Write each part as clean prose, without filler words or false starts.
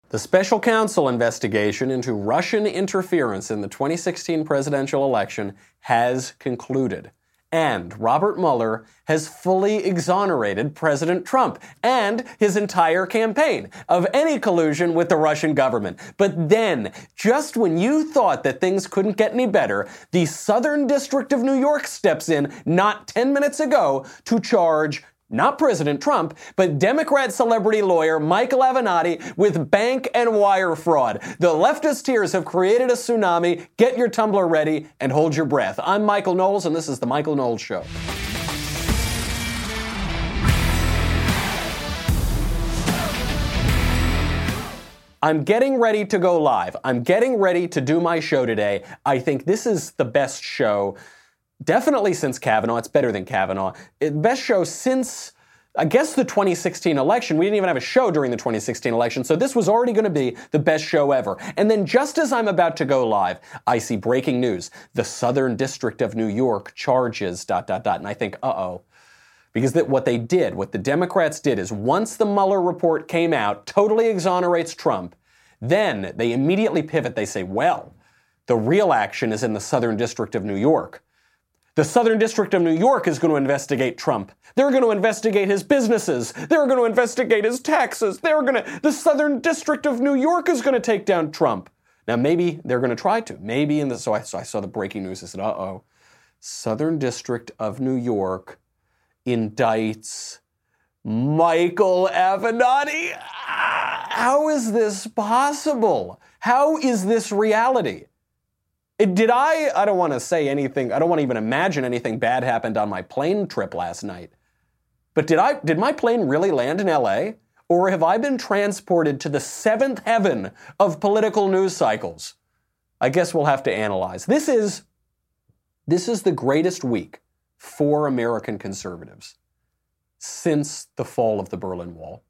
The special counsel investigation into Russian interference in the 2016 presidential election has concluded. And Robert Mueller has fully exonerated President Trump and his entire campaign of any collusion with the Russian government. But then, just when you thought that things couldn't get any better, the Southern District of New York steps in not 10 minutes ago to charge not President Trump, but Democrat celebrity lawyer Michael Avenatti with bank and wire fraud. The leftist tears have created a tsunami. Get your tumbler ready and hold your breath. I'm Michael Knowles, and this is The Michael Knowles Show. I'm getting ready to go live. I'm getting ready to do my show today. I think this is the best show definitely since Kavanaugh. It's better than Kavanaugh. Best show since, I guess, the 2016 election. We didn't even have a show during the 2016 election, so this was already going to be the best show ever. And then just as I'm about to go live, I see breaking news. The Southern District of New York charges, ... And I think, uh-oh. Because what the Democrats did is once the Mueller report came out, totally exonerates Trump, then they immediately pivot. They say, well, the real action is in the Southern District of New York. The Southern District of New York is going to investigate Trump. They're going to investigate his businesses. They're going to investigate his taxes. The Southern District of New York is going to take down Trump. Now, maybe they're going to try to. So I saw the breaking news. I said, uh-oh. Southern District of New York indicts Michael Avenatti. How is this possible? How is this reality? I don't want to say anything, I don't want to even imagine anything bad happened on my plane trip last night. But did my plane really land in LA? Or have I been transported to the seventh heaven of political news cycles? I guess we'll have to analyze. This is the greatest week for American conservatives since the fall of the Berlin Wall.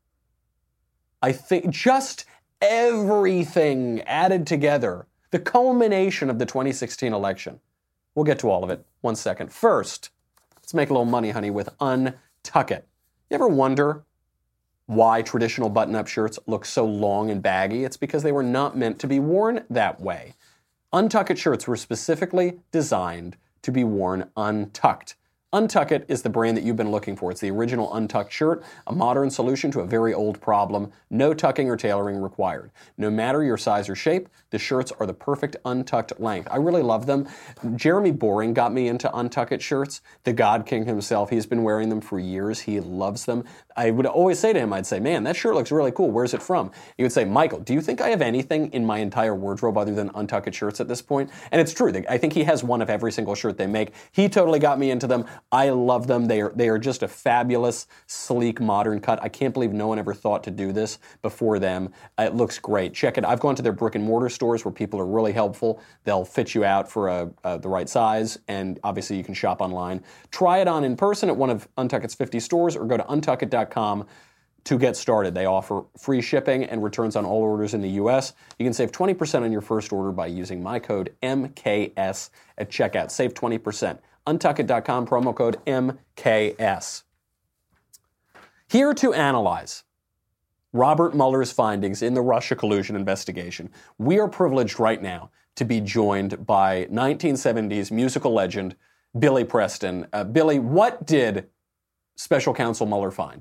I think just everything added together, the culmination of the 2016 election. We'll get to all of it. 1 second. First, let's make a little money, honey, with Untuck It. You ever wonder why traditional button-up shirts look so long and baggy? It's because they were not meant to be worn that way. Untuck It shirts were specifically designed to be worn untucked. Untuck It is the brand that you've been looking for. It's the original untucked shirt, a modern solution to a very old problem. No tucking or tailoring required. No matter your size or shape, the shirts are the perfect untucked length. I really love them. Jeremy Boring got me into Untuck It shirts. The God King himself, he's been wearing them for years. He loves them. I would always say to him, I'd say, man, that shirt looks really cool. Where's it from? He would say, Michael, do you think I have anything in my entire wardrobe other than Untuck It shirts at this point? And it's true. I think he has one of every single shirt they make. He totally got me into them. I love them. They are just a fabulous, sleek, modern cut. I can't believe no one ever thought to do this before them. It looks great. Check it. I've gone to their brick and mortar stores where people are really helpful. They'll fit you out for the right size, and obviously you can shop online. Try it on in person at one of Untuck It's 50 stores or go to untuckit.com to get started. They offer free shipping and returns on all orders in the U.S. You can save 20% on your first order by using my code MKS at checkout. Save 20%. Untuckit.com, promo code MKS. Here to analyze Robert Mueller's findings in the Russia collusion investigation, we are privileged right now to be joined by 1970s musical legend Billy Preston. Billy, what did Special Counsel Mueller find?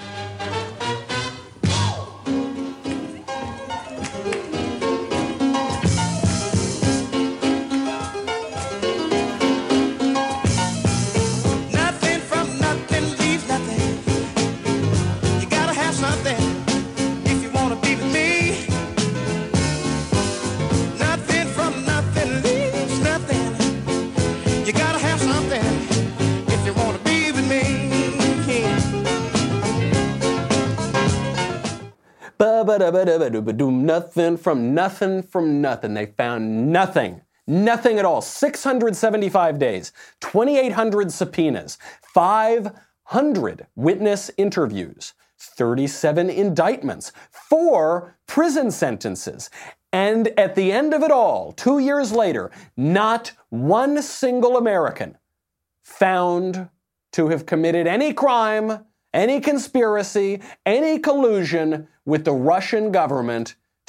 Nothing from nothing. They found nothing. Nothing at all. 675 days, 2,800 subpoenas, 500 witness interviews, 37 indictments, 4 prison sentences. And at the end of it all, 2 years later, not one single American found to have committed any crime, any conspiracy, any collusion with the Russian government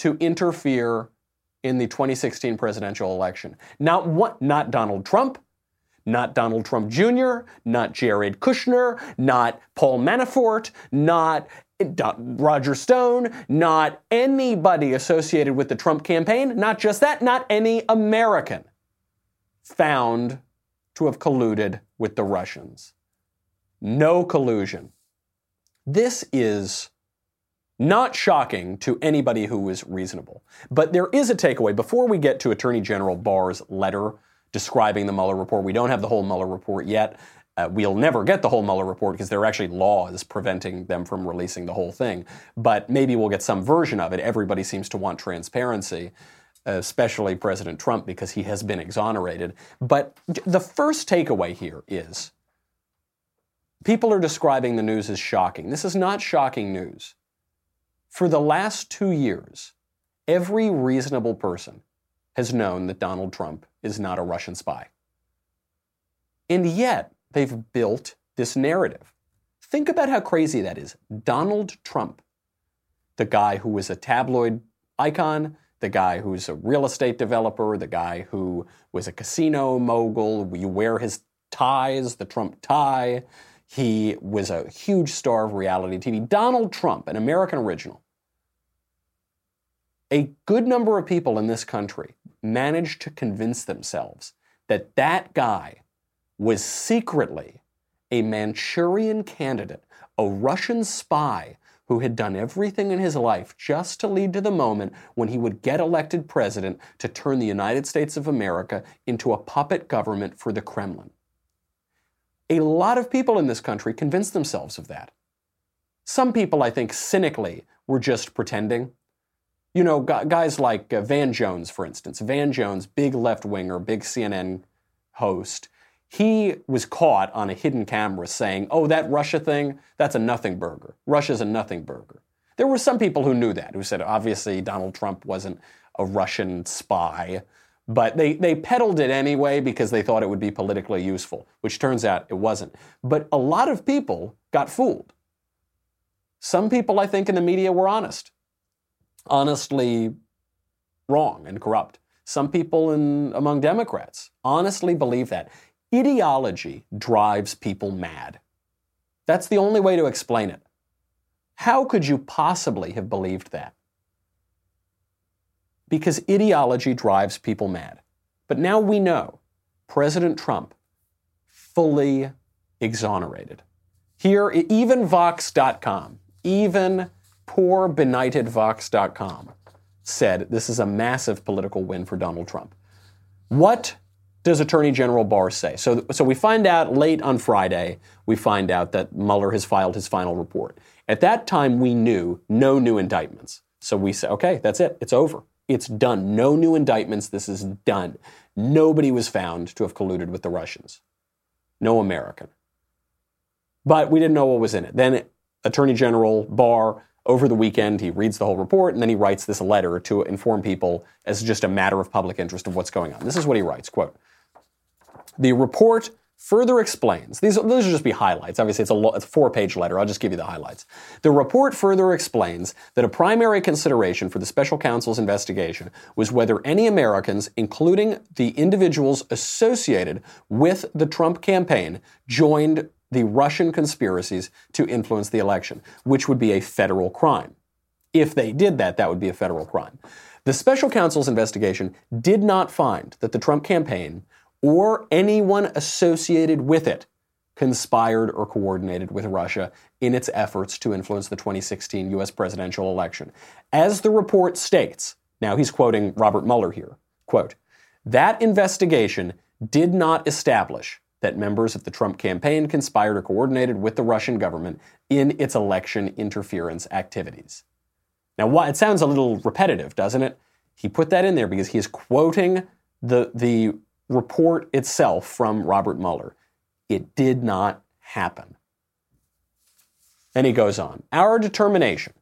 to interfere in the 2016 presidential election. Not Donald Trump, not Donald Trump Jr., not Jared Kushner, not Paul Manafort, not Roger Stone, not anybody associated with the Trump campaign, not just that, not any American found to have colluded with the Russians. No collusion. This is not shocking to anybody who is reasonable. But there is a takeaway. Before we get to Attorney General Barr's letter describing the Mueller report, we don't have the whole Mueller report yet. We'll never get the whole Mueller report because there are actually laws preventing them from releasing the whole thing. But maybe we'll get some version of it. Everybody seems to want transparency, especially President Trump, because he has been exonerated. But the first takeaway here is people are describing the news as shocking. This is not shocking news. For the last 2 years, every reasonable person has known that Donald Trump is not a Russian spy. And yet, they've built this narrative. Think about how crazy that is. Donald Trump, the guy who was a tabloid icon, the guy who's a real estate developer, the guy who was a casino mogul, you wear his ties, the Trump tie. He was a huge star of reality TV. Donald Trump, an American original. A good number of people in this country managed to convince themselves that that guy was secretly a Manchurian candidate, a Russian spy who had done everything in his life just to lead to the moment when he would get elected president to turn the United States of America into a puppet government for the Kremlin. A lot of people in this country convinced themselves of that. Some people, I think, cynically were just pretending. You know, guys like Van Jones, for instance. Van Jones, big left-winger, big CNN host. He was caught on a hidden camera saying, oh, that Russia thing, that's a nothing burger. Russia's a nothing burger. There were some people who knew that, who said, obviously, Donald Trump wasn't a Russian spy. But they peddled it anyway because they thought it would be politically useful, which turns out it wasn't. But a lot of people got fooled. Some people, I think, in the media were honestly wrong and corrupt. Some people among Democrats honestly believe that. Ideology drives people mad. That's the only way to explain it. How could you possibly have believed that? Because ideology drives people mad. But now we know President Trump fully exonerated. Here, even Vox.com, even poor benighted Vox.com said this is a massive political win for Donald Trump. What does Attorney General Barr say? So we find out late on Friday, we find out that Mueller has filed his final report. At that time, we knew no new indictments. So we said, okay, that's it. It's over. It's done. No new indictments. This is done. Nobody was found to have colluded with the Russians. No American. But we didn't know what was in it. Then Attorney General Barr, over the weekend, he reads the whole report, and then he writes this letter to inform people as just a matter of public interest of what's going on. This is what he writes, quote, "The report further explains," those will just be highlights. Obviously, it's a 4-page letter. I'll just give you the highlights. "The report further explains that a primary consideration for the special counsel's investigation was whether any Americans, including the individuals associated with the Trump campaign, joined the Russian conspiracies to influence the election, which would be a federal crime. If they did that, that would be a federal crime. The special counsel's investigation did not find that the Trump campaign or anyone associated with it conspired or coordinated with Russia in its efforts to influence the 2016 U.S. presidential election. As the report states," now he's quoting Robert Mueller here, quote, "that investigation did not establish that members of the Trump campaign conspired or coordinated with the Russian government in its election interference activities." Now, it sounds a little repetitive, doesn't it? He put that in there because he is quoting the report itself from Robert Mueller. It did not happen. And he goes on, "Our determination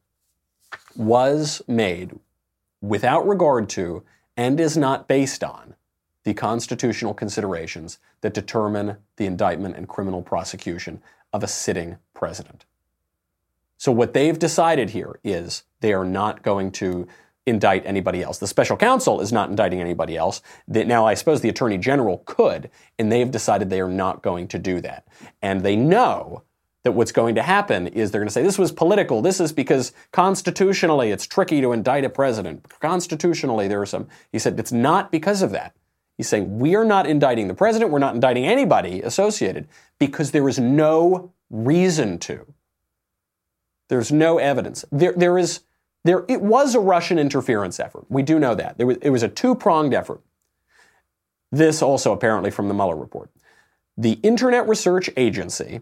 was made without regard to and is not based on the constitutional considerations that determine the indictment and criminal prosecution of a sitting president." So what they've decided here is they are not going to indict anybody else. The special counsel is not indicting anybody else. Now, I suppose the attorney general could, and they have decided they are not going to do that. And they know that what's going to happen is they're going to say, this was political. This is because constitutionally it's tricky to indict a president. Constitutionally, there are some. He said, it's not because of that. He's saying, we are not indicting the president. We're not indicting anybody associated because there is no reason to. There's no evidence. It was a Russian interference effort. We do know that. It was a two-pronged effort. This also apparently from the Mueller report. The Internet Research Agency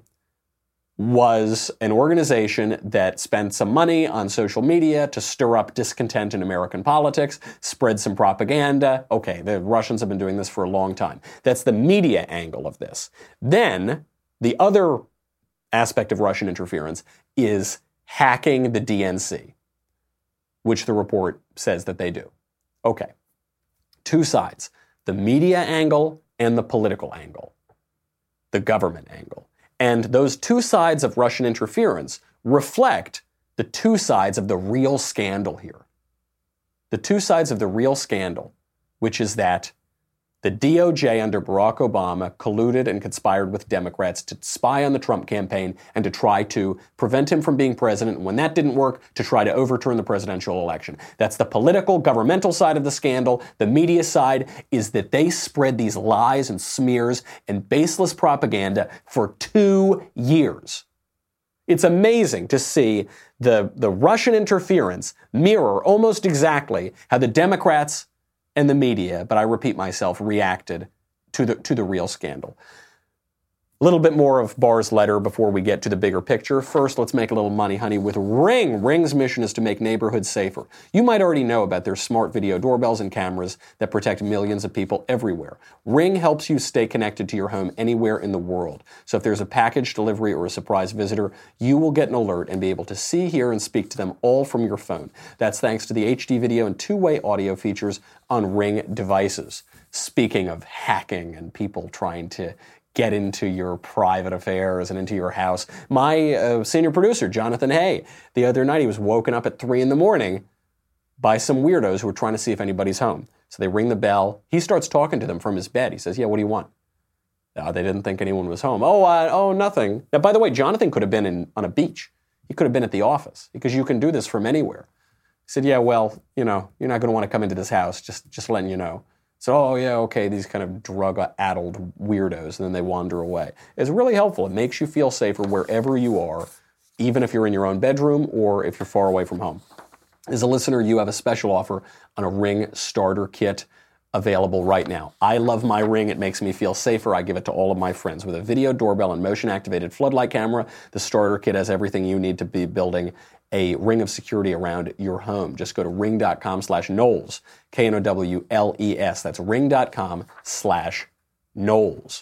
was an organization that spent some money on social media to stir up discontent in American politics, spread some propaganda. Okay, the Russians have been doing this for a long time. That's the media angle of this. Then, the other aspect of Russian interference is hacking the DNC, which the report says that they do. Okay, two sides, the media angle and the political angle, the government angle. And those two sides of Russian interference reflect the two sides of the real scandal here. The two sides of the real scandal, which is that the DOJ under Barack Obama colluded and conspired with Democrats to spy on the Trump campaign and to try to prevent him from being president. And when that didn't work, to try to overturn the presidential election. That's the political, governmental side of the scandal. The media side is that they spread these lies and smears and baseless propaganda for 2 years. It's amazing to see the Russian interference mirror almost exactly how the Democrats and the media, but I repeat myself, reacted to the real scandal. A little bit more of Barr's letter before we get to the bigger picture. First, let's make a little money, honey, with Ring. Ring's mission is to make neighborhoods safer. You might already know about their smart video doorbells and cameras that protect millions of people everywhere. Ring helps you stay connected to your home anywhere in the world. So if there's a package delivery or a surprise visitor, you will get an alert and be able to see, hear, and speak to them all from your phone. That's thanks to the HD video and two-way audio features on Ring devices. Speaking of hacking and people trying to get into your private affairs and into your house. My senior producer, Jonathan Hay, the other night he was woken up at 3 a.m. by some weirdos who were trying to see if anybody's home. So they ring the bell. He starts talking to them from his bed. He says, yeah, what do you want? They didn't think anyone was home. Oh, nothing. Now, by the way, Jonathan could have been on a beach. He could have been at the office because you can do this from anywhere. He said, yeah, well, you're not going to want to come into this house, just letting you know. So, oh, yeah, okay, these kind of drug-addled weirdos, and then they wander away. It's really helpful. It makes you feel safer wherever you are, even if you're in your own bedroom or if you're far away from home. As a listener, you have a special offer on a Ring starter kit available right now. I love my Ring. It makes me feel safer. I give it to all of my friends. With a video doorbell and motion-activated floodlight camera, the starter kit has everything you need to be building a ring of security around your home. Just go to ring.com/Knowles, Knowles. That's ring.com/Knowles.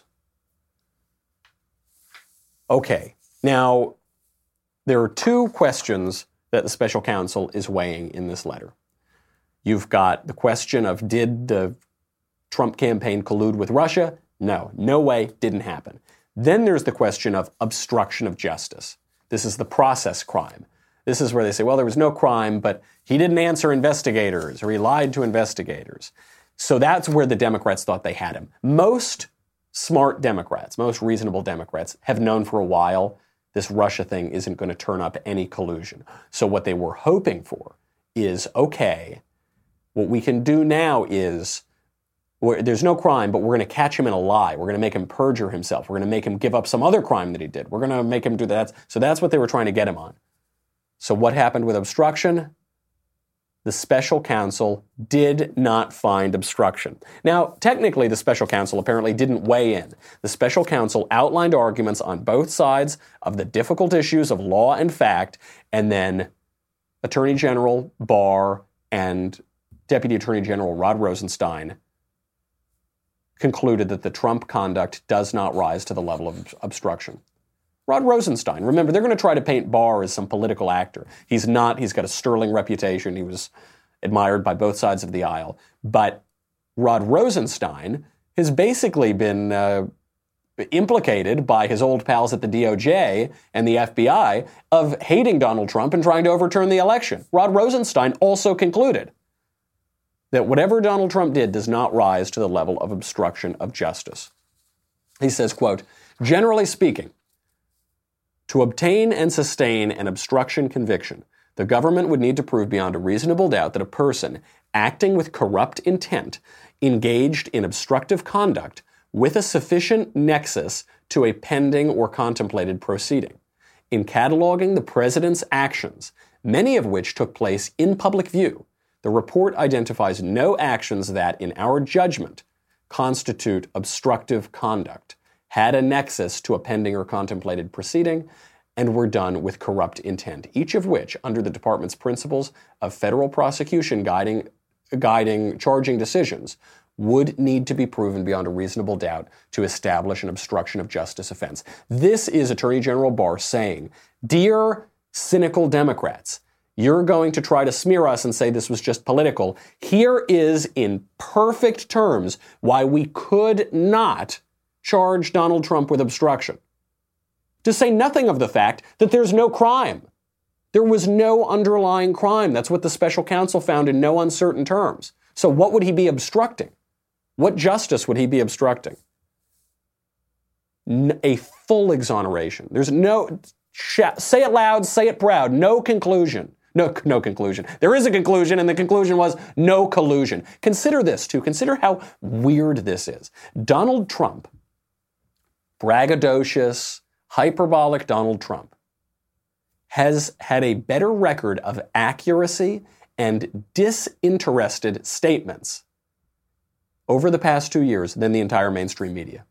Okay, now there are two questions that the special counsel is weighing in this letter. You've got the question of, did the Trump campaign collude with Russia? No way, didn't happen. Then there's the question of obstruction of justice. This is the process crime. This is where they say, well, there was no crime, but he didn't answer investigators or he lied to investigators. So that's where the Democrats thought they had him. Most smart Democrats, most reasonable Democrats have known for a while this Russia thing isn't going to turn up any collusion. So what they were hoping for is, okay, what we can do now is, there's no crime, but we're going to catch him in a lie. We're going to make him perjure himself. We're going to make him give up some other crime that he did. We're going to make him do that. So that's what they were trying to get him on. So what happened with obstruction? The special counsel did not find obstruction. Now, technically, the special counsel apparently didn't weigh in. The special counsel outlined arguments on both sides of the difficult issues of law and fact, and then Attorney General Barr and Deputy Attorney General Rod Rosenstein concluded that the Trump conduct does not rise to the level of obstruction. Rod Rosenstein, remember, they're going to try to paint Barr as some political actor. He's not. He's got a sterling reputation. He was admired by both sides of the aisle. But Rod Rosenstein has basically been implicated by his old pals at the DOJ and the FBI of hating Donald Trump and trying to overturn the election. Rod Rosenstein also concluded that whatever Donald Trump did does not rise to the level of obstruction of justice. He says, quote, generally speaking, to obtain and sustain an obstruction conviction, the government would need to prove beyond a reasonable doubt that a person acting with corrupt intent engaged in obstructive conduct with a sufficient nexus to a pending or contemplated proceeding. In cataloging the president's actions, many of which took place in public view, the report identifies no actions that, in our judgment, constitute obstructive conduct, had a nexus to a pending or contemplated proceeding, and were done with corrupt intent, each of which, under the department's principles of federal prosecution guiding charging decisions, would need to be proven beyond a reasonable doubt to establish an obstruction of justice offense. This is Attorney General Barr saying, dear cynical Democrats, you're going to try to smear us and say this was just political. Here is, in perfect terms, why we could not charge Donald Trump with obstruction. To say nothing of the fact that there's no crime. There was no underlying crime. That's what the special counsel found in no uncertain terms. So what would he be obstructing? What justice would he be obstructing? A full exoneration. There's no, say it loud, say it proud, no conclusion. No conclusion. There is a conclusion, and the conclusion was no collusion. Consider this, too. Consider how weird this is. Donald Trump, braggadocious, hyperbolic Donald Trump, has had a better record of accuracy and disinterested statements over the past 2 years than the entire mainstream media.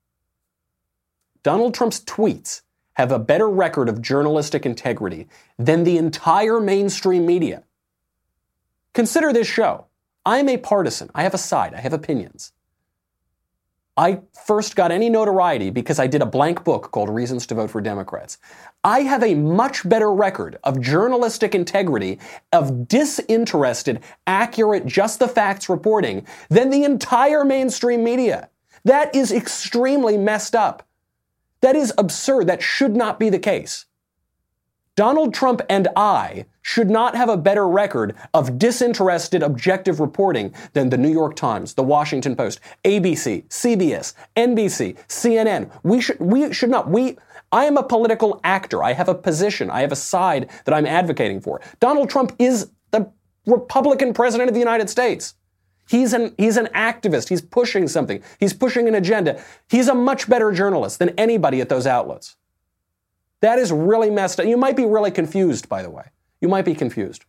Donald Trump's tweets have a better record of journalistic integrity than the entire mainstream media. Consider this show. I'm a partisan. I have a side. I have opinions. I first got any notoriety because I did a blank book called Reasons to Vote for Democrats. I have a much better record of journalistic integrity, of disinterested, accurate, just the facts reporting than the entire mainstream media. That is extremely messed up. That is absurd. That should not be the case. Donald Trump and I should not have a better record of disinterested, objective reporting than the New York Times, the Washington Post, ABC, CBS, NBC, CNN. We should not. I am a political actor. I have a position. I have a side that I'm advocating for. Donald Trump is the Republican president of the United States. He's an activist. He's pushing something. He's pushing an agenda. He's a much better journalist than anybody at those outlets. That is really messed up. You might be really confused, by the way. You might be confused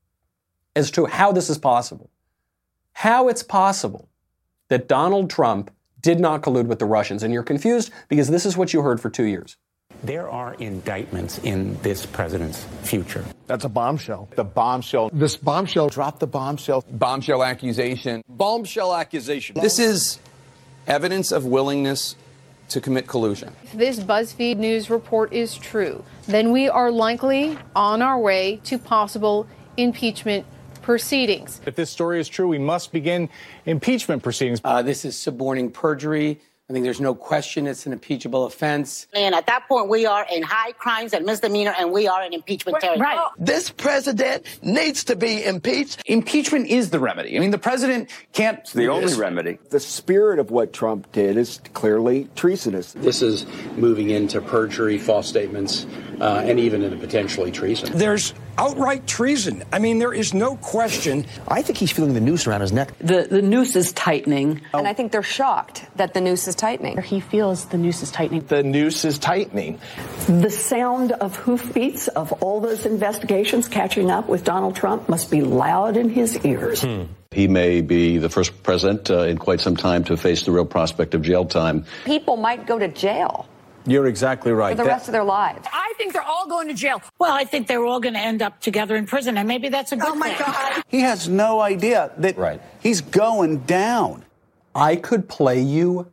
as to how this is possible. How it's possible that Donald Trump did not collude with the Russians. And you're confused because this is what you heard for 2 years. There are indictments in this president's future. That's a bombshell. The bombshell. This bombshell. Drop the bombshell. Bombshell accusation. Bombshell accusation. This is evidence of willingness to commit collusion. If this BuzzFeed News report is true, then we are likely on our way to possible impeachment proceedings. If this story is true, we must begin impeachment proceedings. This is suborning perjury. I think there's no question it's an impeachable offense. And at that point, we are in high crimes and misdemeanor, and we are in impeachment territory. Right. This president needs to be impeached. Impeachment is the remedy. I mean, the president can't... It's the only remedy. The spirit of what Trump did is clearly treasonous. This is moving into perjury, false statements, and even into potentially treason. There's outright treason. I mean, there is no question. I think he's feeling the noose around his neck. The noose is tightening. And I think they're shocked that the noose is tightening. He feels the noose is tightening. The noose is tightening. The sound of hoofbeats of all those investigations catching up with Donald Trump must be loud in his ears. He may be the first president in quite some time to face the real prospect of jail time. People might go to jail. You're exactly right. For the rest of their lives. I think they're all going to jail. Well, I think they're all going to end up together in prison, and maybe that's a good thing. Oh, my God. He has no idea that he's going down. I could play you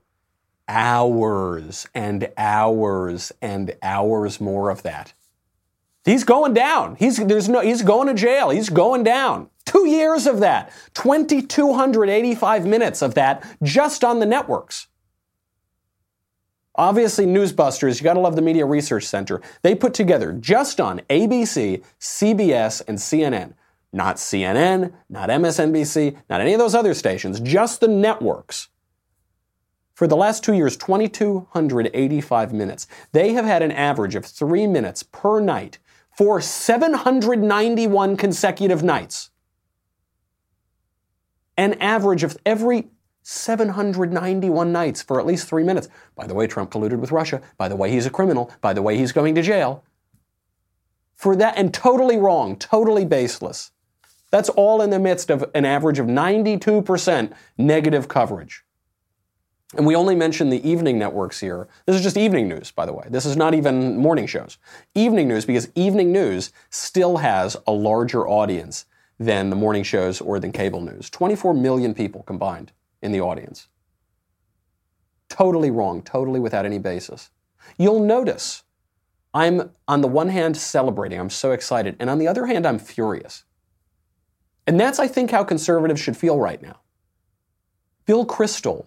hours and hours and hours more of that. He's going down. He's going to jail. He's going down. 2 years of that. 2,285 minutes of that just on the networks. Obviously, Newsbusters, you got to love the Media Research Center. They put together, just on ABC, CBS, and CNN, Not CNN, not MSNBC, not any of those other stations, just the networks. For the last 2 years, 2,285 minutes. They have had an average of 3 minutes per night for 791 consecutive nights. An average of every 791 nights for at least 3 minutes. By the way, Trump colluded with Russia. By the way, he's a criminal. By the way, he's going to jail. For that, and totally wrong, totally baseless. That's all in the midst of an average of 92% negative coverage. And we only mention the evening networks here. This is just evening news, by the way. This is not even morning shows. Evening news, because evening news still has a larger audience than the morning shows or than cable news. 24 million people combined in the audience. Totally wrong, totally without any basis. You'll notice I'm, on the one hand, celebrating. I'm so excited. And on the other hand, I'm furious. And that's, I think, how conservatives should feel right now. Bill Kristol,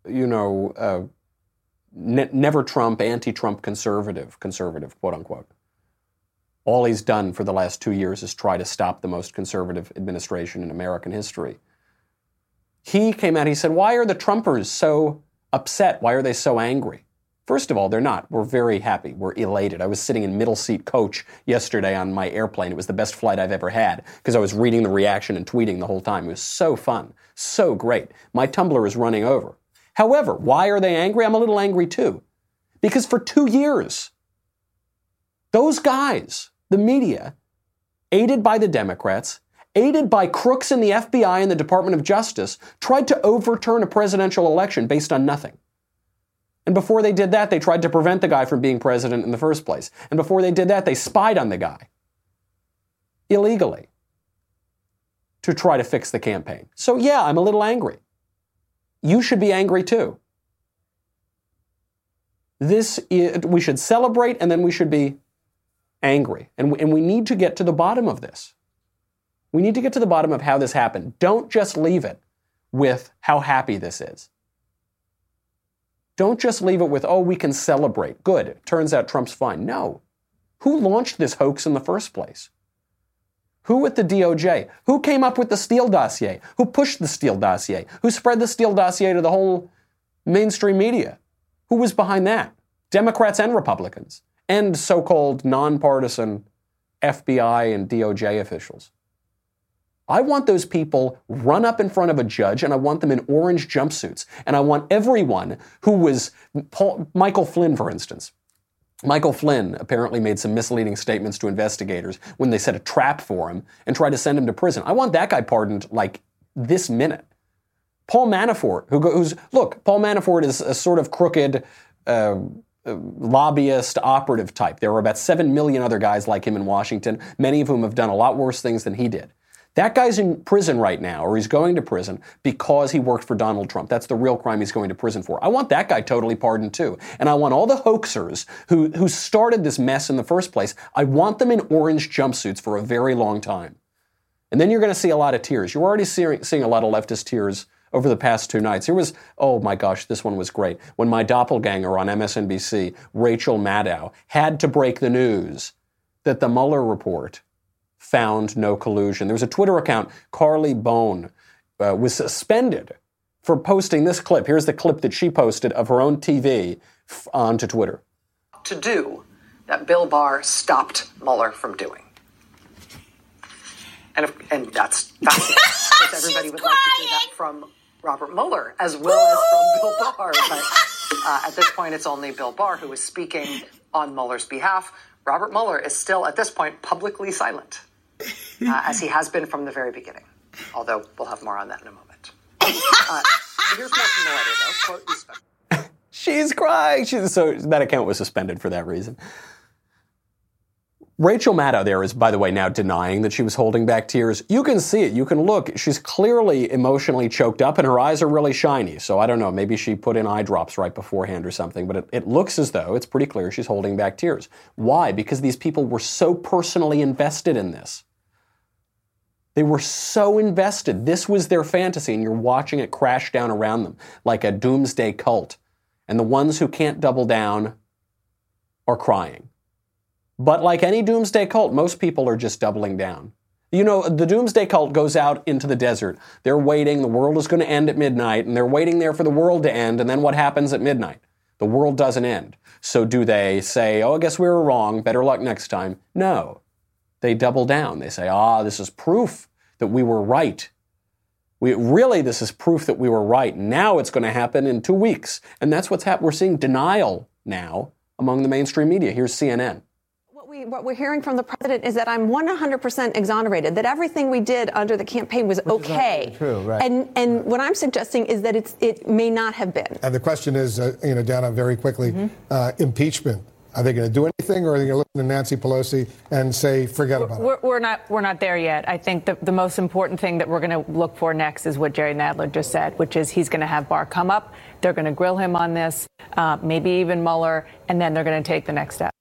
never Trump, anti-Trump conservative, quote unquote. All he's done for the last 2 years is try to stop the most conservative administration in American history. He came out, he said, why are the Trumpers so upset? Why are they so angry? First of all, they're not. We're very happy. We're elated. I was sitting in middle seat coach yesterday on my airplane. It was the best flight I've ever had because I was reading the reaction and tweeting the whole time. It was so fun, so great. My tumbler is running over. However, why are they angry? I'm a little angry too. Because for 2 years, those guys, the media, aided by the Democrats, aided by crooks in the FBI and the Department of Justice, tried to overturn a presidential election based on nothing. And before they did that, they tried to prevent the guy from being president in the first place. And before they did that, they spied on the guy illegally to try to fix the campaign. So yeah, I'm a little angry. You should be angry too. We should celebrate and then we should be angry. And we need to get to the bottom of this. We need to get to the bottom of how this happened. Don't just leave it with how happy this is. Don't just leave it with, oh, we can celebrate. Good. It turns out Trump's fine. No. Who launched this hoax in the first place? Who at the DOJ? Who came up with the Steele dossier? Who pushed the Steele dossier? Who spread the Steele dossier to the whole mainstream media? Who was behind that? Democrats and Republicans, and so-called nonpartisan FBI and DOJ officials. I want those people run up in front of a judge, and I want them in orange jumpsuits. And I want everyone who was Michael Flynn, for instance. Michael Flynn apparently made some misleading statements to investigators when they set a trap for him and tried to send him to prison. I want that guy pardoned like this minute. Paul Manafort, Paul Manafort is a sort of crooked lobbyist operative type. There were about 7 million other guys like him in Washington, many of whom have done a lot worse things than he did. That guy's in prison right now, or he's going to prison because he worked for Donald Trump. That's the real crime he's going to prison for. I want that guy totally pardoned too. And I want all the hoaxers who started this mess in the first place, I want them in orange jumpsuits for a very long time. And then you're going to see a lot of tears. You're already seeing a lot of leftist tears over the past 2 nights. Here was, oh my gosh, this one was great. When my doppelganger on MSNBC, Rachel Maddow, had to break the news that the Mueller report found no collusion. There was a Twitter account, Carly Bone, was suspended for posting this clip. Here's the clip that she posted of her own TV onto Twitter. To do that Bill Barr stopped Mueller from doing. And that's fascinating, because everybody would like to do that from Robert Mueller as well as from Bill Barr. But at this point, it's only Bill Barr who is speaking on Mueller's behalf. Robert Mueller is still, at this point, publicly silent, as he has been from the very beginning. Although we'll have more on that in a moment. Here's more from the letter, though. Quote, respect. She's crying. So that account was suspended for that reason. Rachel Maddow there is, by the way, now denying that she was holding back tears. You can see it. You can look. She's clearly emotionally choked up, and her eyes are really shiny. So I don't know. Maybe she put in eye drops right beforehand or something. But it looks as though it's pretty clear she's holding back tears. Why? Because these people were so personally invested in this. They were so invested. This was their fantasy, and you're watching it crash down around them like a doomsday cult. And the ones who can't double down are crying. But like any doomsday cult, most people are just doubling down. You know, the doomsday cult goes out into the desert. They're waiting. The world is going to end at midnight, and they're waiting there for the world to end. And then what happens at midnight? The world doesn't end. So do they say, oh, I guess we were wrong. Better luck next time? No. They double down. They say, this is proof that we were right. This is proof that we were right. Now it's going to happen in 2 weeks. And that's what's happened. We're seeing denial now among the mainstream media. Here's CNN. What we're hearing from the president is that I'm 100% exonerated, that everything we did under the campaign was okay. True, right. And what I'm suggesting is that it may not have been. And the question is, Dana, very quickly, impeachment. Are they going to do anything, or are they going to listen to Nancy Pelosi and say, forget about it? We're not there yet. I think the most important thing that we're going to look for next is what Jerry Nadler just said, which is he's going to have Barr come up. They're going to grill him on this, maybe even Mueller, and then they're going to take the next step.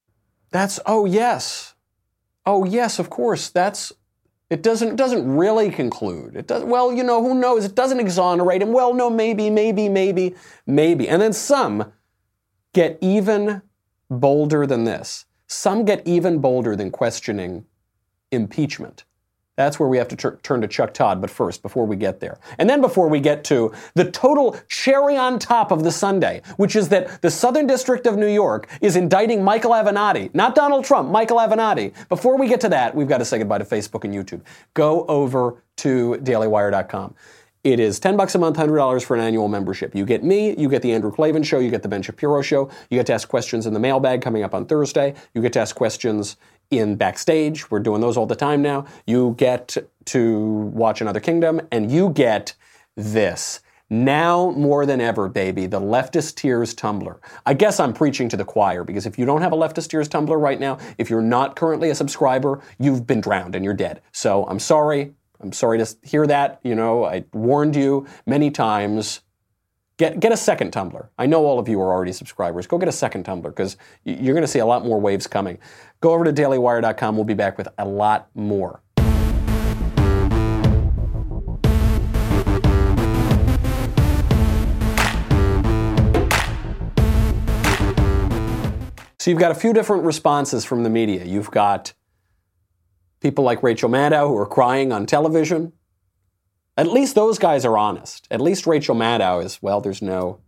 Yes, of course. It doesn't really conclude. It does. Well, who knows? It doesn't exonerate him. Well, no, maybe. And then some get even bolder than this. Some get even bolder than questioning impeachment. That's where we have to turn to Chuck Todd, but first, before we get there. And then before we get to the total cherry on top of the sundae, which is that the Southern District of New York is indicting Michael Avenatti, not Donald Trump, Michael Avenatti. Before we get to that, we've got to say goodbye to Facebook and YouTube. Go over to dailywire.com. It is $10 a month, $100 for an annual membership. You get me, you get the Andrew Klavan Show, you get the Ben Shapiro Show, you get to ask questions in the mailbag coming up on Thursday, you get to ask questions in Backstage. We're doing those all the time now. You get to watch Another Kingdom, and you get this. Now more than ever, baby, the Leftist Tears Tumblr. I guess I'm preaching to the choir, because if you don't have a Leftist Tears Tumblr right now, if you're not currently a subscriber, you've been drowned and you're dead. So I'm sorry. I'm sorry to hear that. I warned you many times. Get a second Tumblr. I know all of you are already subscribers. Go get a second Tumblr, because you're going to see a lot more waves coming. Go over to dailywire.com. We'll be back with a lot more. So you've got a few different responses from the media. You've got people like Rachel Maddow who are crying on television. At least those guys are honest. At least Rachel Maddow is, there's no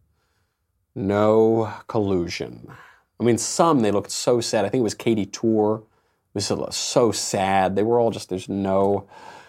collusion. I mean, they looked so sad. I think it was Katie Tour. It was so sad. They were all just, there's no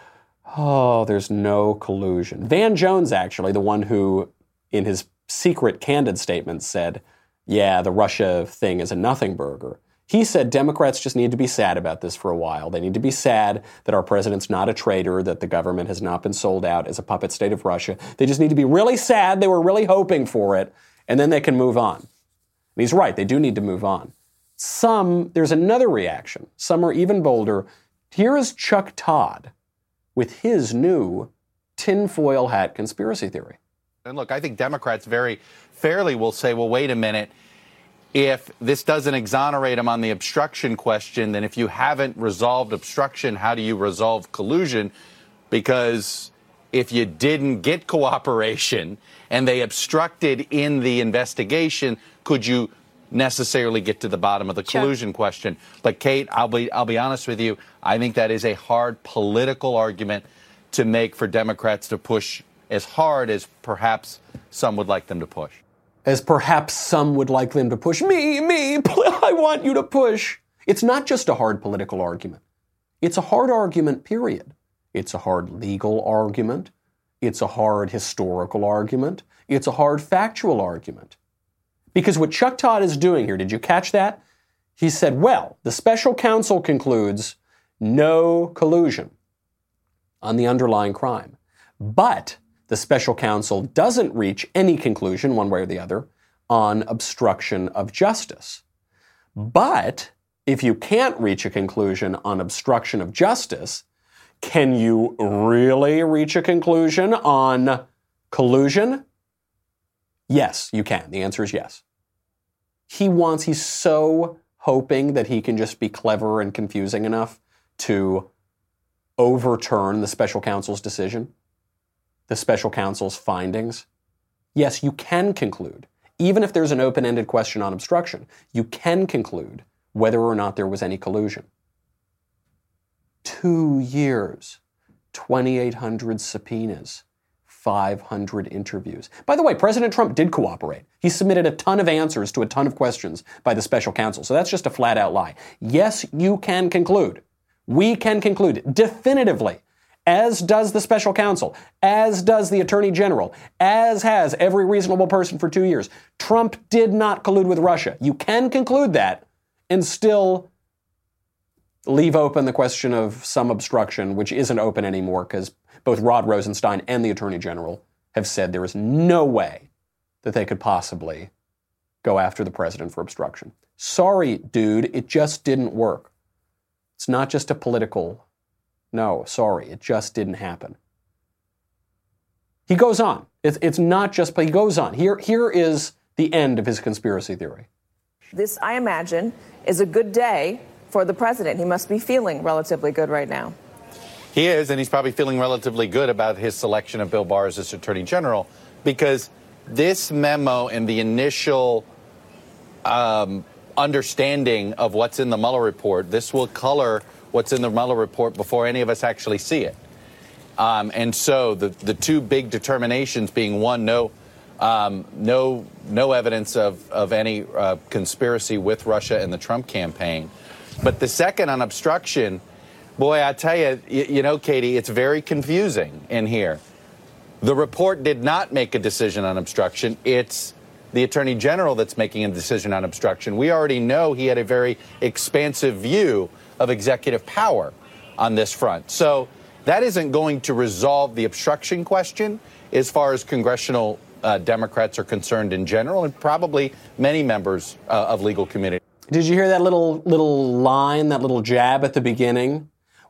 collusion. Van Jones, actually, the one who, in his secret candid statement, said, the Russia thing is a nothing burger. He said Democrats just need to be sad about this for a while. They need to be sad that our president's not a traitor, that the government has not been sold out as a puppet state of Russia. They just need to be really sad. They were really hoping for it, and then they can move on. And he's right. They do need to move on. There's another reaction. Some are even bolder. Here is Chuck Todd with his new tinfoil hat conspiracy theory. And look, I think Democrats very fairly will say, well, wait a minute. If this doesn't exonerate him on the obstruction question, then if you haven't resolved obstruction, how do you resolve collusion? Because if you didn't get cooperation and they obstructed in the investigation, could you necessarily get to the bottom of the collusion question? But Kate, I'll be honest with you. I think that is a hard political argument to make for Democrats to push as hard as perhaps some would like them to push. As perhaps some would like them to push. Me, I want you to push. It's not just a hard political argument. It's a hard argument, period. It's a hard legal argument. It's a hard historical argument. It's a hard factual argument. Because what Chuck Todd is doing here, did you catch that? He said, the special counsel concludes no collusion on the underlying crime. But the special counsel doesn't reach any conclusion, one way or the other, on obstruction of justice. But if you can't reach a conclusion on obstruction of justice, can you really reach a conclusion on collusion? Yes, you can. The answer is yes. He's so hoping that he can just be clever and confusing enough to overturn the special counsel's decision, the special counsel's findings. Yes, you can conclude. Even if there's an open-ended question on obstruction, you can conclude whether or not there was any collusion. 2 years, 2,800 subpoenas, 500 interviews. By the way, President Trump did cooperate. He submitted a ton of answers to a ton of questions by the special counsel. So that's just a flat out lie. Yes, you can conclude. We can conclude definitively, as does the special counsel, as does the attorney general, as has every reasonable person for 2 years. Trump did not collude with Russia. You can conclude that and still leave open the question of some obstruction, which isn't open anymore because both Rod Rosenstein and the attorney general have said there is no way that they could possibly go after the president for obstruction. Sorry, dude, it just didn't work. It's not just a political, no, sorry, it just didn't happen. He goes on. It's not just, but he goes on. Here is the end of his conspiracy theory. This, I imagine, is a good day for the president. He must be feeling relatively good right now. He is, and he's probably feeling relatively good about his selection of Bill Barr as his attorney general, because this memo and the initial understanding of what's in the Mueller report, this will color what's in the Mueller report before any of us actually see it. And so the two big determinations being, one, no evidence of any conspiracy with Russia and the Trump campaign. But the second, on obstruction, boy, I tell you, you know, Katie, it's very confusing in here. The report did not make a decision on obstruction. It's the Attorney General that's making a decision on obstruction. We already know he had a very expansive view of executive power on this front. So that isn't going to resolve the obstruction question as far as congressional Democrats are concerned in general, and probably many members of legal community. Did you hear that little line, that little jab at the beginning?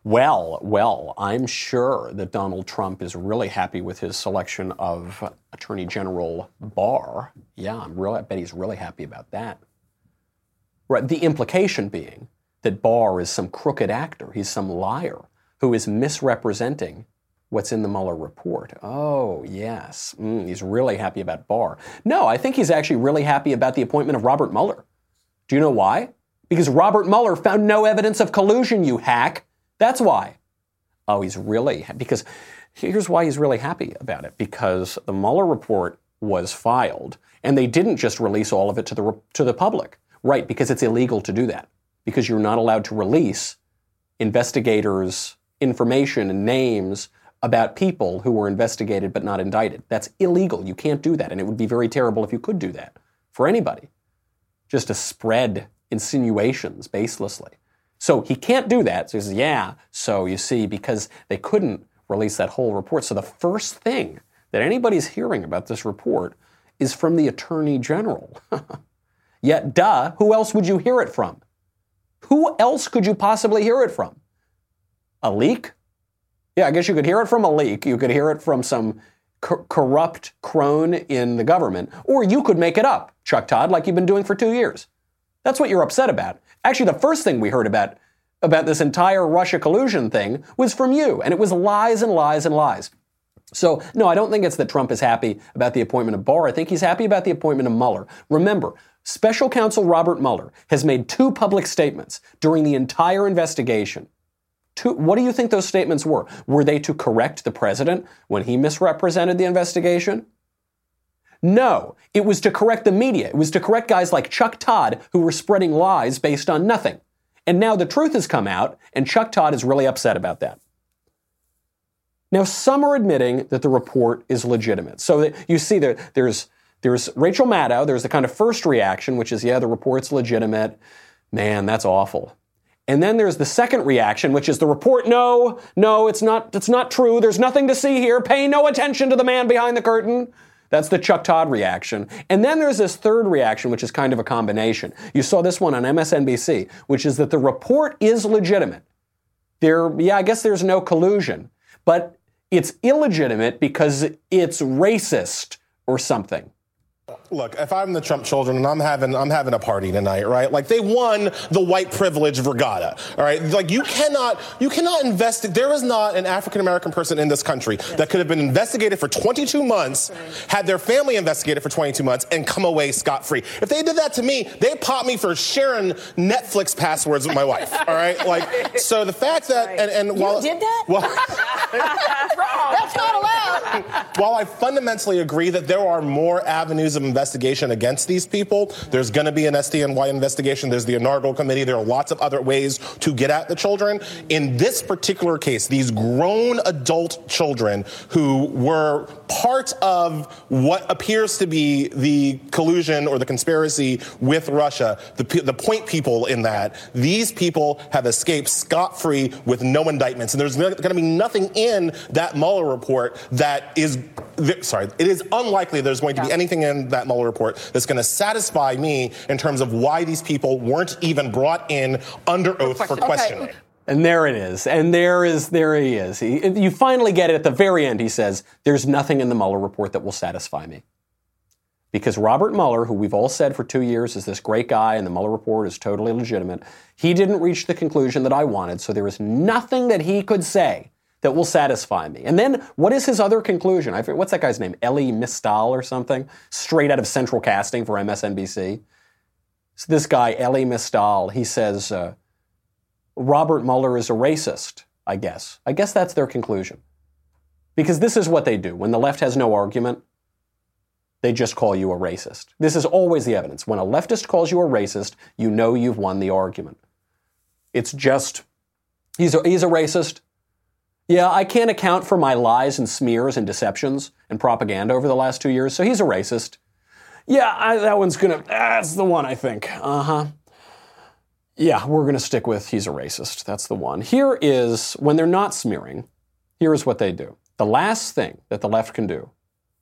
Well, I'm sure that Donald Trump is really happy with his selection of Attorney General Barr. Yeah, I bet he's really happy about that. Right, the implication being that Barr is some crooked actor. He's some liar who is misrepresenting what's in the Mueller report. Oh, yes. He's really happy about Barr. No, I think he's actually really happy about the appointment of Robert Mueller. Do you know why? Because Robert Mueller found no evidence of collusion, you hack. That's why. Oh, he's really, because here's why he's really happy about it. Because the Mueller report was filed, and they didn't just release all of it to the public. Right, because it's illegal to do that. Because you're not allowed to release investigators' information and names about people who were investigated but not indicted. That's illegal. You can't do that. And it would be very terrible if you could do that for anybody. Just to spread insinuations baselessly. So he can't do that. So he says, yeah. So you see, because they couldn't release that whole report. So the first thing that anybody's hearing about this report is from the Attorney General. Yet, who else would you hear it from? Who else could you possibly hear it from? A leak? Yeah, I guess you could hear it from a leak. You could hear it from some corrupt crone in the government. Or you could make it up, Chuck Todd, like you've been doing for 2 years. That's what you're upset about. Actually, the first thing we heard about this entire Russia collusion thing was from you. And it was lies and lies and lies. So, no, I don't think it's that Trump is happy about the appointment of Barr. I think he's happy about the appointment of Mueller. Remember, Special Counsel Robert Mueller has made 2 public statements during the entire investigation. What do you think those statements were? Were they to correct the president when he misrepresented the investigation? No, it was to correct the media. It was to correct guys like Chuck Todd who were spreading lies based on nothing. And now the truth has come out, and Chuck Todd is really upset about that. Now, some are admitting that the report is legitimate. So that you see there's Rachel Maddow. There's the kind of first reaction, which is, yeah, the report's legitimate. Man, that's awful. And then there's the second reaction, which is the report, no, it's not true. There's nothing to see here. Pay no attention to the man behind the curtain. That's the Chuck Todd reaction. And then there's this third reaction, which is kind of a combination. You saw this one on MSNBC, which is that the report is legitimate. I guess there's no collusion, but it's illegitimate because it's racist or something. Look, if I'm the Trump children and I'm having a party tonight, right? Like, they won the white privilege regatta, all right? Like, you cannot investigate. There is not an African-American person in this country that could have been investigated for 22 months, had their family investigated for 22 months, and come away scot-free. If they did that to me, they'd pop me for sharing Netflix passwords with my wife, all right? Like, so the fact that, and while... You did that? Well, that's not allowed. While I fundamentally agree that there are more avenues of investigation against these people, there's going to be an SDNY investigation, there's the Inaugural Committee, there are lots of other ways to get at the children. In this particular case, these grown adult children who were part of what appears to be the collusion or the conspiracy with Russia, the point people in that, these people have escaped scot-free with no indictments. And there's going to be nothing in that Mueller report that is... it is unlikely there's going to be anything in that Mueller report that's going to satisfy me in terms of why these people weren't even brought in under oath for questioning. Okay. And there it is. And there he is. You finally get it at the very end. He says, there's nothing in the Mueller report that will satisfy me. Because Robert Mueller, who we've all said for 2 years is this great guy and the Mueller report is totally legitimate, he didn't reach the conclusion that I wanted, so there is nothing that he could say that will satisfy me. And then, what is his other conclusion? What's that guy's name? Elie Mystal or something? Straight out of Central Casting for MSNBC. So this guy, Elie Mystal, he says, Robert Mueller is a racist, I guess. I guess that's their conclusion. Because this is what they do. When the left has no argument, they just call you a racist. This is always the evidence. When a leftist calls you a racist, you know you've won the argument. It's just, he's a racist. Yeah, I can't account for my lies and smears and deceptions and propaganda over the last 2 years, so he's a racist. Yeah, that one's that's the one, I think. Yeah, we're gonna stick with he's a racist. That's the one. Here is, when they're not smearing, here is what they do. The last thing that the left can do,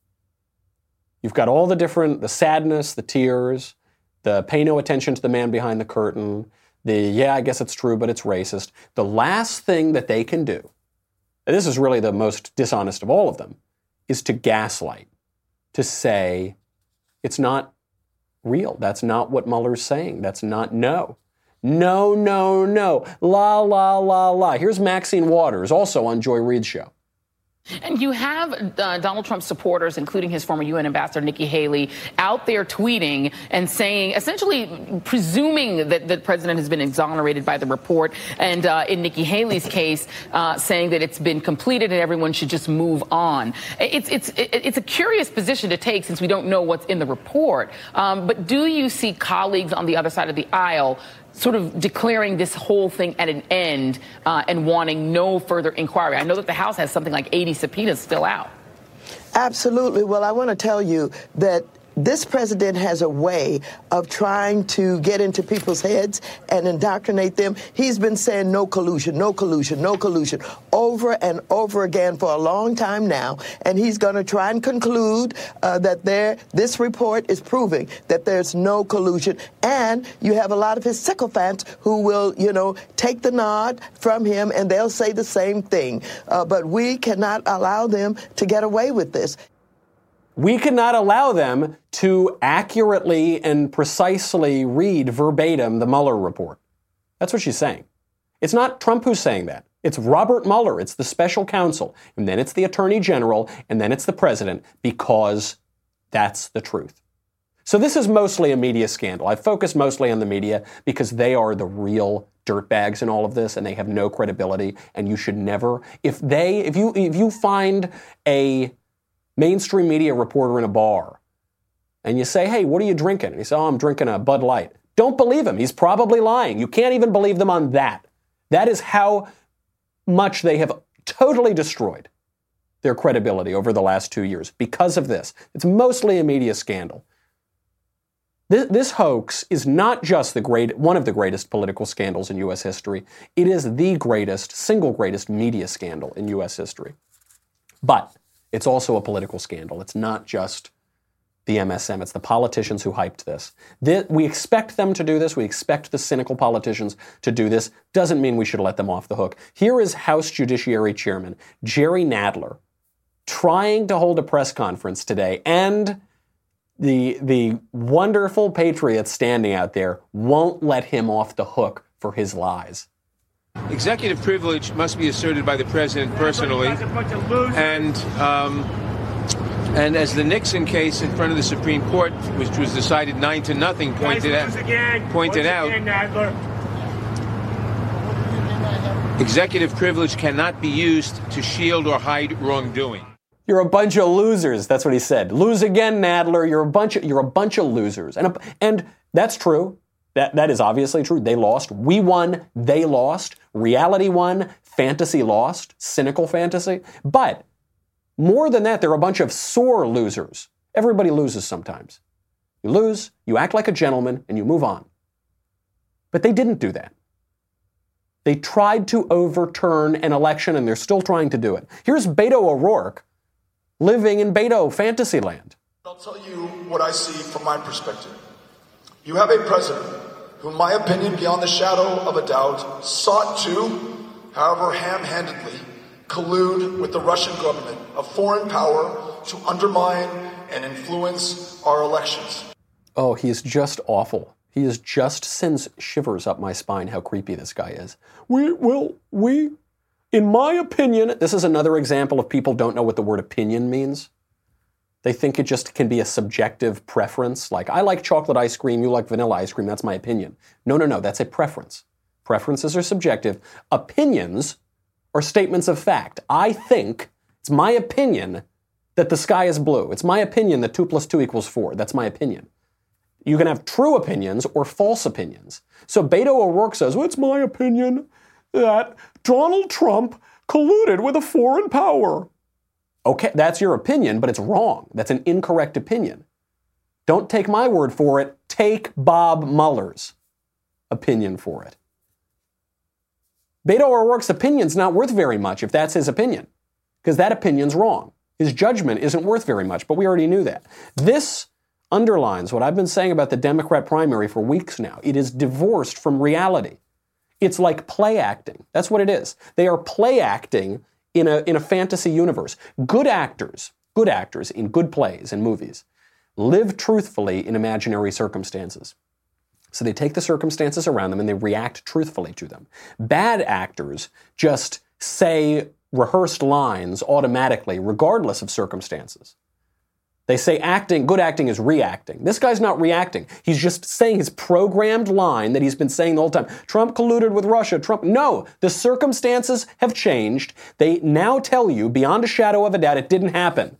you've got all the sadness, the tears, the pay no attention to the man behind the curtain, I guess it's true, but it's racist. The last thing that they can do, and this is really the most dishonest of all of them, is to gaslight, to say, it's not real. That's not what Mueller's saying. That's not, no. No, no, no. La, la, la, la. Here's Maxine Waters, also on Joy Reid's show. And you have Donald Trump's supporters, including his former UN ambassador, Nikki Haley, out there tweeting and saying, essentially presuming that the president has been exonerated by the report. And in Nikki Haley's case, saying that it's been completed and everyone should just move on. It's a curious position to take since we don't know what's in the report. But do you see colleagues on the other side of the aisle sort of declaring this whole thing at an end and wanting no further inquiry? I know that the House has something like 80 subpoenas still out. Absolutely. Well, I want to tell you that this president has a way of trying to get into people's heads and indoctrinate them. He's been saying no collusion, no collusion, no collusion over and over again for a long time now. And he's going to try and conclude that this report is proving that there's no collusion. And you have a lot of his sycophants who will, take the nod from him and they'll say the same thing. But we cannot allow them to get away with this. We cannot allow them to accurately and precisely read verbatim the Mueller report. That's what she's saying. It's not Trump who's saying that. It's Robert Mueller. It's the special counsel. And then it's the attorney general. And then it's the president, because that's the truth. So this is mostly a media scandal. I focus mostly on the media because they are the real dirtbags in all of this, and they have no credibility. And you should never, if you find a mainstream media reporter in a bar, and you say, hey, what are you drinking? And he says, I'm drinking a Bud Light. Don't believe him. He's probably lying. You can't even believe them on that. That is how much they have totally destroyed their credibility over the last 2 years because of this. It's mostly a media scandal. This hoax is not just one of the greatest political scandals in U.S. history. It is the single greatest media scandal in U.S. history. But it's also a political scandal. It's not just the MSM. It's the politicians who hyped this. We expect them to do this. We expect the cynical politicians to do this. Doesn't mean we should let them off the hook. Here is House Judiciary Chairman Jerry Nadler trying to hold a press conference today and the wonderful patriots standing out there won't let him off the hook for his lies. Executive privilege must be asserted by the president personally, and as the Nixon case in front of the Supreme Court, which was decided 9-0, pointed out, executive privilege cannot be used to shield or hide wrongdoing. You're a bunch of losers. That's what he said. Lose again, Nadler. You're a bunch of losers. And that's true. That is obviously true. They lost. We won. They lost. Reality won. Fantasy lost. Cynical fantasy. But more than that, they're a bunch of sore losers. Everybody loses sometimes. You lose, you act like a gentleman, and you move on. But they didn't do that. They tried to overturn an election, and they're still trying to do it. Here's Beto O'Rourke living in Beto fantasy land. I'll tell you what I see from my perspective. You have a president who, in my opinion, beyond the shadow of a doubt, sought to, however ham-handedly, collude with the Russian government, a foreign power, to undermine and influence our elections. Oh, he is just awful. He is just sends shivers up my spine how creepy this guy is. In my opinion, this is another example of people don't know what the word opinion means. They think it just can be a subjective preference. Like, I like chocolate ice cream, you like vanilla ice cream, that's my opinion. No, that's a preference. Preferences are subjective. Opinions are statements of fact. I think, it's my opinion that the sky is blue. It's my opinion that 2 + 2 = 4. That's my opinion. You can have true opinions or false opinions. So Beto O'Rourke says, well, it's my opinion that Donald Trump colluded with a foreign power. Okay, that's your opinion, but it's wrong. That's an incorrect opinion. Don't take my word for it. Take Bob Mueller's opinion for it. Beto O'Rourke's opinion's not worth very much if that's his opinion, because that opinion's wrong. His judgment isn't worth very much, but we already knew that. This underlines what I've been saying about the Democrat primary for weeks now. It is divorced from reality. It's like play acting. That's what it is. They are play acting in a fantasy universe. Good actors in good plays and movies live truthfully in imaginary circumstances. So they take the circumstances around them and they react truthfully to them. Bad actors just say rehearsed lines automatically, regardless of circumstances. They say good acting is reacting. This guy's not reacting. He's just saying his programmed line that he's been saying the whole time. Trump colluded with Russia. No, the circumstances have changed. They now tell you, beyond a shadow of a doubt, it didn't happen.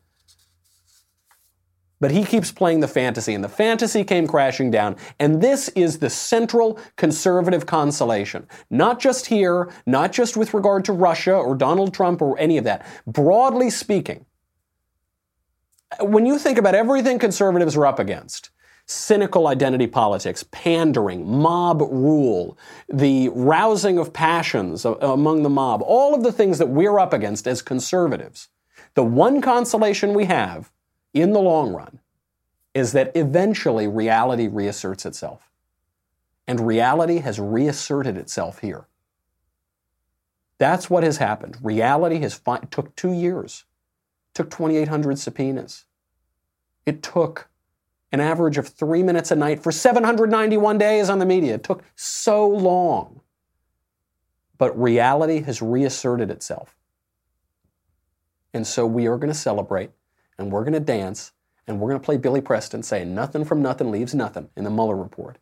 But he keeps playing the fantasy, and the fantasy came crashing down. And this is the central conservative consolation. Not just here, not just with regard to Russia or Donald Trump or any of that. Broadly speaking, when you think about everything conservatives are up against, cynical identity politics, pandering, mob rule, the rousing of passions among the mob, all of the things that we're up against as conservatives, the one consolation we have in the long run is that eventually reality reasserts itself. And reality has reasserted itself here. That's what has happened. Reality took 2 years. Took 2,800 subpoenas. It took an average of 3 minutes a night for 791 days on the media. It took so long. But reality has reasserted itself. And so we are going to celebrate, and we're going to dance, and we're going to play Billy Preston saying nothing from nothing leaves nothing in the Mueller report.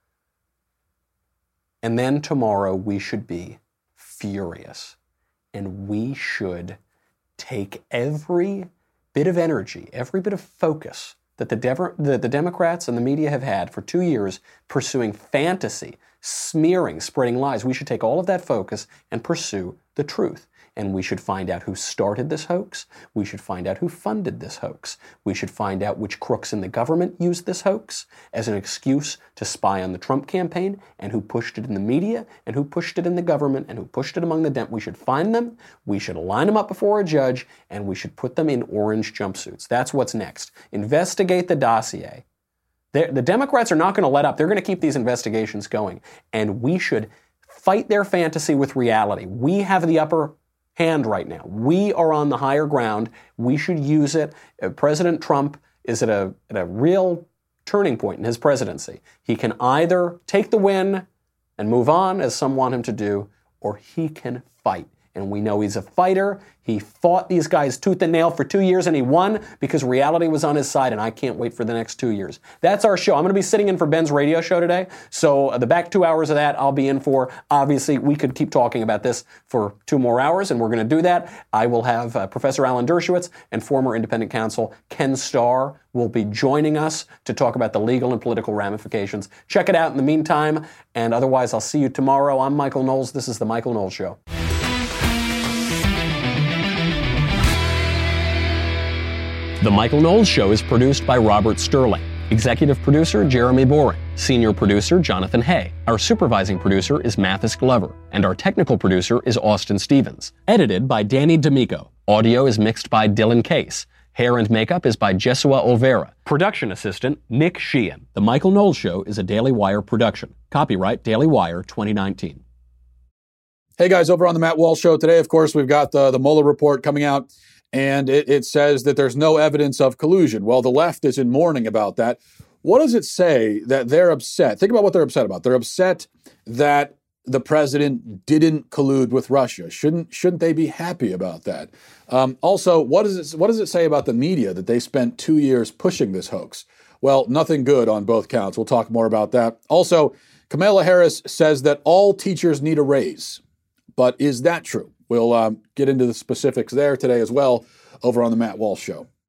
And then tomorrow we should be furious. And we should take every bit of energy, every bit of focus that the Democrats and the media have had for 2 years pursuing fantasy, smearing, spreading lies. We should take all of that focus and pursue the truth. And we should find out who started this hoax. We should find out who funded this hoax. We should find out which crooks in the government used this hoax as an excuse to spy on the Trump campaign, and who pushed it in the media, and who pushed it in the government, and who pushed it among the We should find them, we should line them up before a judge, and we should put them in orange jumpsuits. That's what's next. Investigate the dossier. The Democrats are not going to let up. They're going to keep these investigations going. And we should fight their fantasy with reality. We have the upper hand right now. We are on the higher ground. We should use it. President Trump is at a real turning point in his presidency. He can either take the win and move on, as some want him to do, or he can fight. And we know he's a fighter. He fought these guys tooth and nail for 2 years, and he won because reality was on his side, and I can't wait for the next 2 years. That's our show. I'm going to be sitting in for Ben's radio show today, so the back 2 hours of that I'll be in for. Obviously, we could keep talking about this for 2 more hours, and we're going to do that. I will have Professor Alan Dershowitz and former independent counsel Ken Starr will be joining us to talk about the legal and political ramifications. Check it out in the meantime, and otherwise I'll see you tomorrow. I'm Michael Knowles. This is The Michael Knowles Show. The Michael Knowles Show is produced by Robert Sterling. Executive producer, Jeremy Boring. Senior producer, Jonathan Hay. Our supervising producer is Mathis Glover. And our technical producer is Austin Stevens. Edited by Danny D'Amico. Audio is mixed by Dylan Case. Hair and makeup is by Jesua Olvera. Production assistant, Nick Sheehan. The Michael Knowles Show is a Daily Wire production. Copyright Daily Wire 2019. Hey guys, over on the Matt Walsh Show today, of course, we've got the Mueller report coming out. And it says that there's no evidence of collusion. Well, the left is in mourning about that. What does it say that they're upset? Think about what they're upset about. They're upset that the president didn't collude with Russia. Shouldn't they be happy about that? Also, what does it say about the media that they spent 2 years pushing this hoax? Well, nothing good on both counts. We'll talk more about that. Also, Kamala Harris says that all teachers need a raise. But is that true? We'll get into the specifics there today as well over on the Matt Walsh Show.